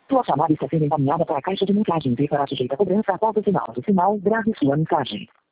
Sua chamada está sendo encaminhada para a caixa de mensagens e será sujeita a cobrança após o sinal. Do sinal, grave sua mensagem.